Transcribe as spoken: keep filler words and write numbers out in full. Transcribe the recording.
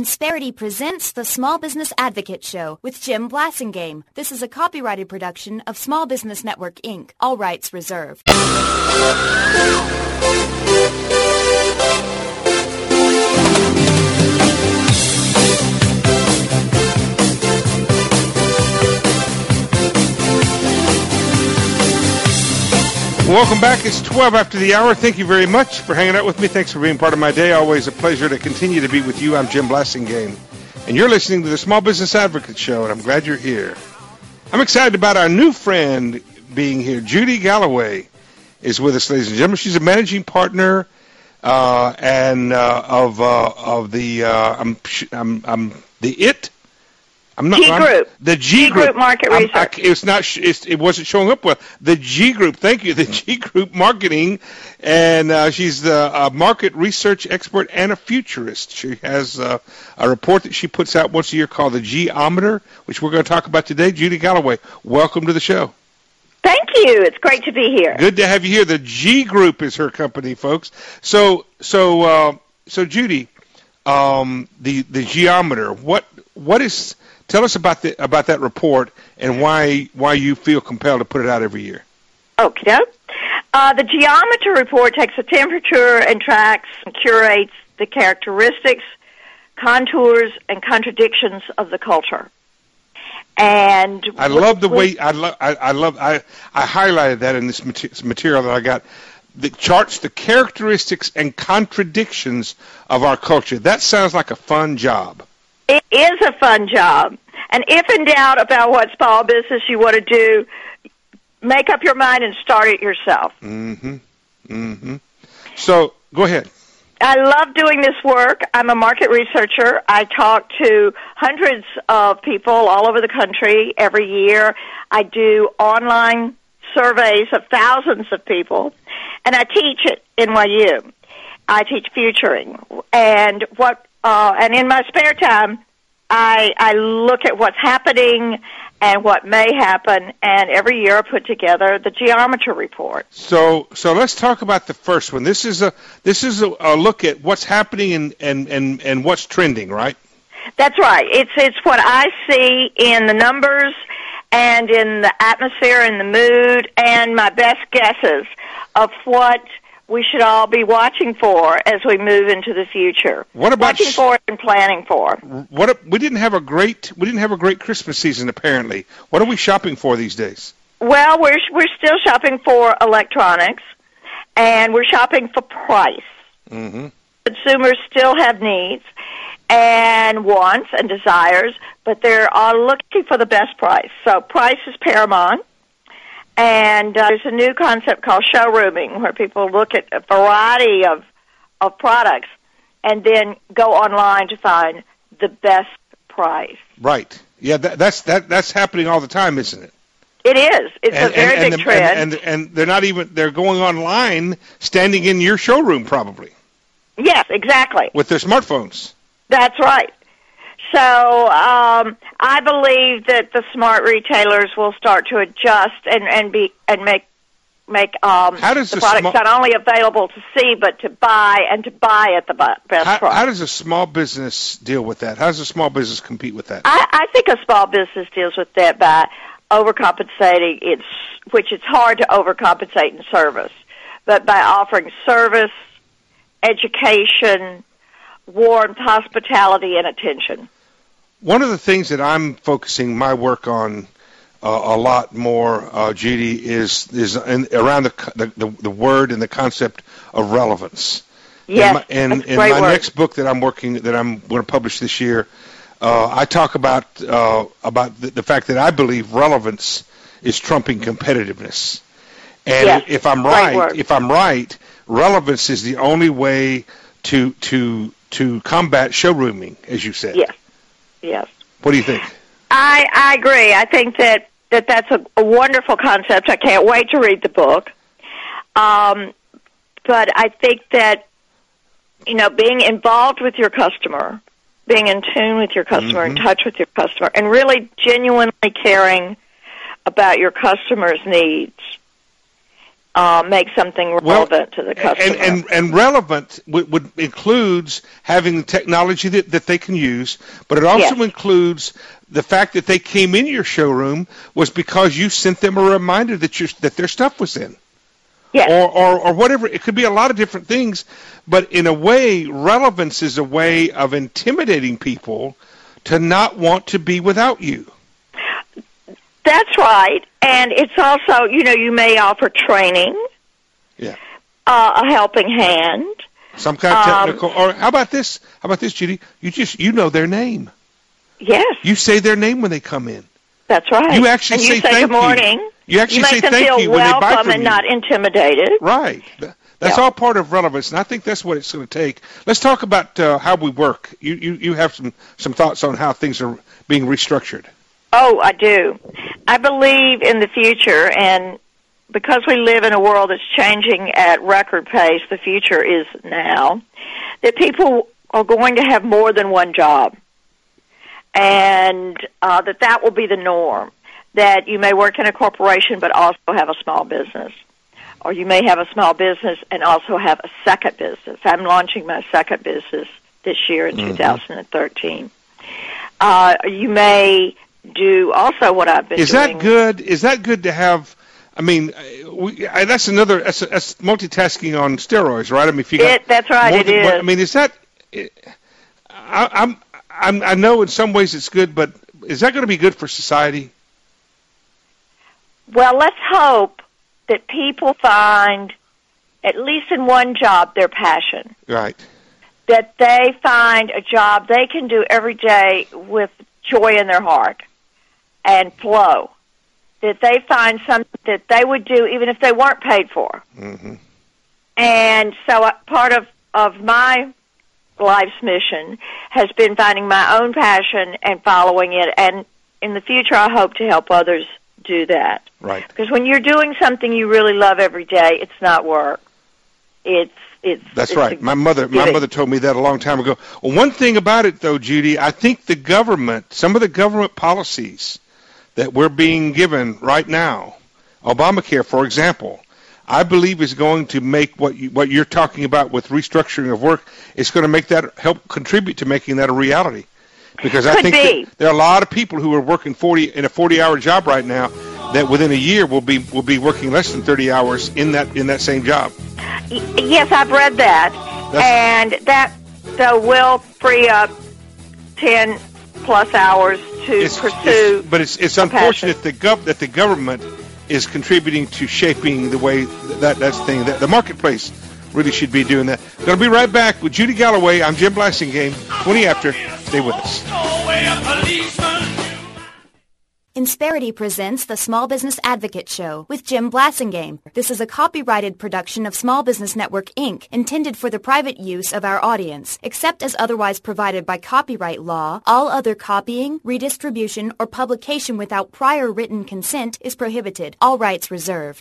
Insperity presents the Small Business Advocate Show with Jim Blasingame. This is a copyrighted production of Small Business Network, Incorporated. All rights reserved. Welcome back. It's twelve after the hour. Thank you very much for hanging out with me. Thanks for being part of my day. Always a pleasure to continue to be with you. I'm Jim Blasingame, and you're listening to the Small Business Advocate Show, and I'm glad you're here. I'm excited about our new friend being here. Judy Galloway is with us, ladies and gentlemen. She's a managing partner uh, and uh, of uh, of the uh, I'm, I'm I'm the it. I'm not, G I'm, Group. The G, G Group. Group Market I'm, Research. I, it's not. It's, it wasn't showing up well. The G Group. Thank you. The G Group Marketing, and uh, she's the uh, market research expert and a futurist. She has uh, a report that she puts out once a year called the G-ometer, which we're going to talk about today. Judy Galloway, welcome to the show. Thank you. It's great to be here. Good to have you here. The G Group is her company, folks. So, so, uh, so, Judy, um, the the G-ometer. What what is Tell us about the about that report and why why you feel compelled to put it out every year. Okay. Uh, the G-ometer report takes a temperature and tracks and curates the characteristics, contours, and contradictions of the culture. And I love the way I love I, I love I I highlighted that in this material that I got. That charts the characteristics and contradictions of our culture. That sounds like a fun job. It is a fun job. And if in doubt about what small business you want to do, make up your mind and start it yourself. Mm-hmm. Mm-hmm. So, go ahead. I love doing this work. I'm a market researcher. I talk to hundreds of people all over the country every year. I do online surveys of thousands of people, and I teach at N Y U. I teach futuring. And what Uh, and in my spare time, I, I look at what's happening and what may happen, and every year I put together the G-ometer report. So, so let's talk about the first one. This is a this is a, a look at what's happening and, and, and, and what's trending, right? That's right. It's it's what I see in the numbers and in the atmosphere and the mood and my best guesses of what we should all be watching for as we move into the future. What about watching for and planning for? What we didn't have a great we didn't have a great Christmas season apparently. What are we shopping for these days? Well, we're we're still shopping for electronics, and we're shopping for price. Mm-hmm. Consumers still have needs and wants and desires, but they're all looking for the best price. So price is paramount. And uh, there's a new concept called showrooming, where people look at a variety of of products and then go online to find the best price. Right. Yeah, that, that's that that's happening all the time, isn't it? It is. It's and, a very and, big and the, trend. And, and and they're not even they're going online, standing in your showroom probably. Yes, exactly. With their smartphones. That's right. So um, I believe that the smart retailers will start to adjust and, and be and make make um, how does the, the products small, not only available to see but to buy and to buy at the best how, price. How does a small business deal with that? How does a small business compete with that? I, I think a small business deals with that by overcompensating. It's which it's hard to overcompensate in service, but by offering service, education, warmth, hospitality, and attention. One of the things that I'm focusing my work on uh, a lot more, uh, Judy, is is in, around the, the the word and the concept of relevance. Yes, in my, in, in my next book that I'm working that I'm going to publish this year, uh, I talk about uh, about the, the fact that I believe relevance is trumping competitiveness. And yes, if I'm right, right, if I'm right, relevance is the only way to to to combat showrooming, as you said. Yes. Yes. What do you think? I, I agree. I think that, that that's a, a wonderful concept. I can't wait to read the book. Um, but I think that, you know, being involved with your customer, being in tune with your customer, mm-hmm. in touch with your customer, and really genuinely caring about your customer's needs uh, make something relevant well, to the customer. And, and, and relevant would, would includes having the technology that, that they can use, but it also Yes. includes the fact that they came in your showroom was because you sent them a reminder that your, that their stuff was in. Yes. Or, or, or whatever. It could be a lot of different things, but in a way, relevance is a way of intimidating people to not want to be without you. That's right. And it's also, you know, you may offer training, Yeah. uh, a helping hand. Some kind of Um, technical. Or how about this? How about this, Judy? You just you know their name. Yes, You say their name when they come in. that's right. You actually and you say say thank good morning. you. You actually You say make them thank feel you when they buy welcome from and you. not intimidated. Right. Th- That's Yeah. all part of relevance, and I think that's what it's going to take. Let's talk about uh, how we work. You, you you have some, some thoughts on how things are being restructured. Oh, I do. I believe in the future, and because we live in a world that's changing at record pace, the future is now, that people are going to have more than one job, and uh, that that will be the norm, that you may work in a corporation but also have a small business, or you may have a small business and also have a second business. I'm launching my second business this year in Mm-hmm. two thousand thirteen. Uh, you may do also what I've been Is doing. that good? Is that good to have? I mean, uh, we, I, that's another that's, that's multitasking on steroids, right? I mean, if you got It- that's right, more it than one- is. I mean, is that? I, I'm, I'm I know in some ways it's good, but is that going to be good for society? Well, let's hope that people find, at least in one job, their passion. Right. That they find a job they can do every day with joy in their heart and flow. That they find something that they would do even if they weren't paid for. Mm-hmm. And so uh, part of, of my life's mission has been finding my own passion and following it. And in the future, I hope to help others do that. Right. Because when you're doing something you really love every day, it's not work. It's it's. That's it's right. a My mother, my giving. mother told me that a long time ago. Well, one thing about it, though, Judy, I think the government, some of the government policies that we're being given right now, Obamacare, for example, I believe is going to make what you, what you're talking about with restructuring of work. It's going to make that help contribute to making that a reality. Because I Could think be. that there are a lot of people who are working forty in a forty-hour job right now that within a year will be will be working less than thirty hours in that in that same job. Y- Yes, I've read that, That's- and that so will free up ten plus hours to It's, pursue. it's, but it's it's a unfortunate that the gov that the government is contributing to shaping the way that that's the thing that the marketplace really should be doing that. Going to be right back with Judy Galloway. I'm Jim Blassingame. twenty after. Stay with us. Insperity presents the Small Business Advocate Show with Jim Blassingame. This is a copyrighted production of Small Business Network, Incorporated, intended for the private use of our audience. Except as otherwise provided by copyright law, all other copying, redistribution, or publication without prior written consent is prohibited. All rights reserved.